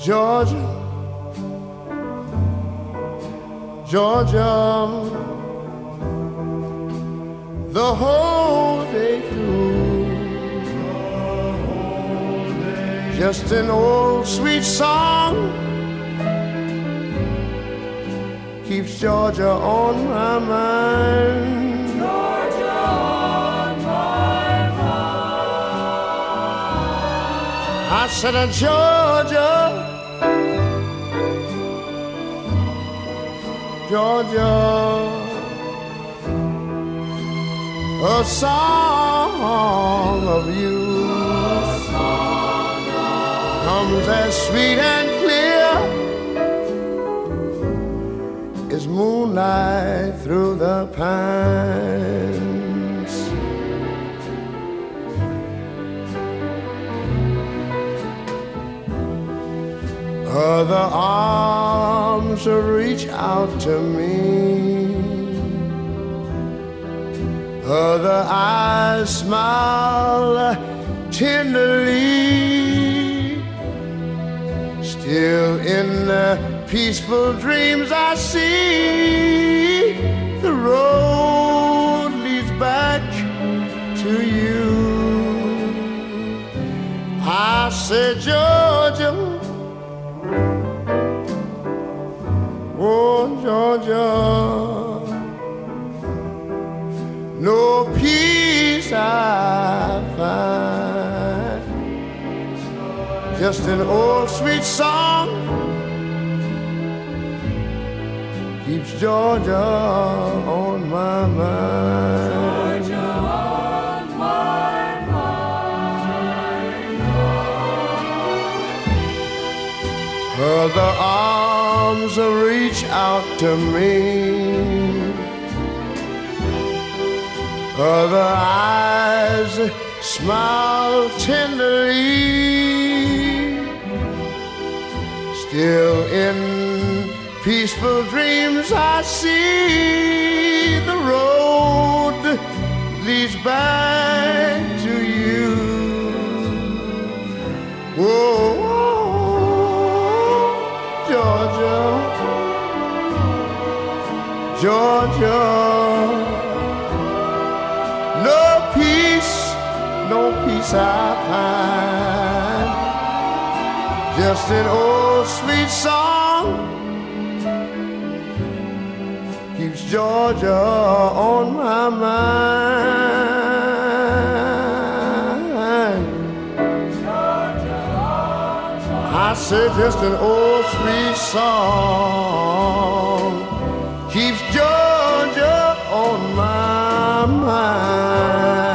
Georgia, Georgia, the whole day through. Just an old sweet song keeps Georgia on my mind. Georgia on my mind. I said, Georgia, Georgia, a song of you comes as sweet and clear as moonlight through the pines. Other arms reach out to me, other eyes smile tenderly. Still in the peaceful dreams I see, the road leads back to you. I said, Georgia, oh Georgia, no peace I find, just an old sweet song keeps Georgia on my mind. Georgia on my mind. Other arms reach out to me, other eyes smile tenderly. Still in peaceful dreams I see, the road leads back to you. Whoa, Georgia, Georgia, no peace I find, just an old sweet song keeps Georgia on my mind. Georgia on my I said just an old sweet song keeps Georgia on my mind.